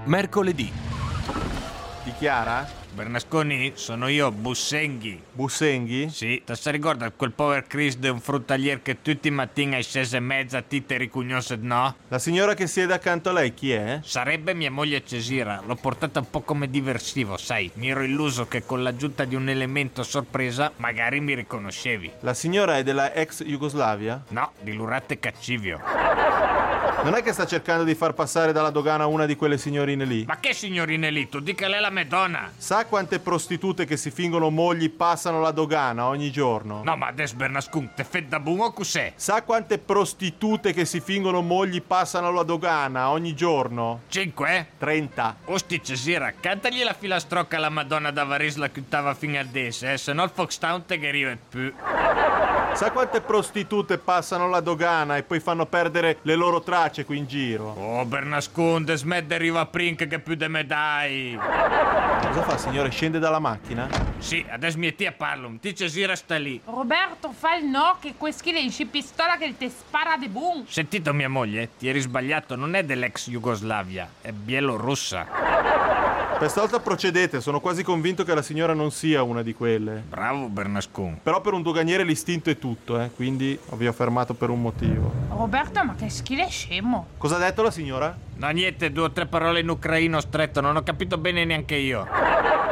Mercoledì. Dichiara? Bernasconi, sono io, Bussenghi. Bussenghi? Sì, ti ricorda quel povero Chris de un fruttalier che tutti i mattini alle 6:30 ti te ricugnosse, no? La signora che siede accanto a lei chi è? Sarebbe mia moglie Cesira, l'ho portata un po' come diversivo, sai. Mi ero illuso che con l'aggiunta di un elemento sorpresa magari mi riconoscevi. La signora è della ex Jugoslavia? No, di Lurate Caccivio. Non è che sta cercando di far passare dalla dogana una di quelle signorine lì? Ma che signorine lì? Tu dica lei la Madonna. Sa quante prostitute che si fingono mogli passano la dogana ogni giorno? No, ma adesso Bernascon, te fai da buon o cos'è? Sa quante prostitute che si fingono mogli passano la dogana ogni giorno? 5? 30. Osti Cesira, cantagli la filastrocca alla Madonna da Varisla che stava fino adesso, se no il Foxtown te che rive più. Sa quante prostitute passano la dogana e poi fanno perdere le loro tracce qui in giro? Oh, Bernasconde, smette arriva prink che più de me dai. Cosa fa, signore? Scende dalla macchina? Sì, adesso mi ti parlo, ti Cesira sta lì. Roberto, fa il no che questo esce pistola che ti spara de boom. Sentito mia moglie? Ti eri sbagliato, non è dell'ex Jugoslavia, è bielorussa. Quest'altra procedete, sono quasi convinto che la signora non sia una di quelle. Bravo Bernascon. Però per un doganiere l'istinto è tutto, quindi vi ho fermato per un motivo. Roberto, ma che schile scemo. Cosa ha detto la signora? No niente, 2 o 3 parole in ucraino stretto, non ho capito bene neanche io.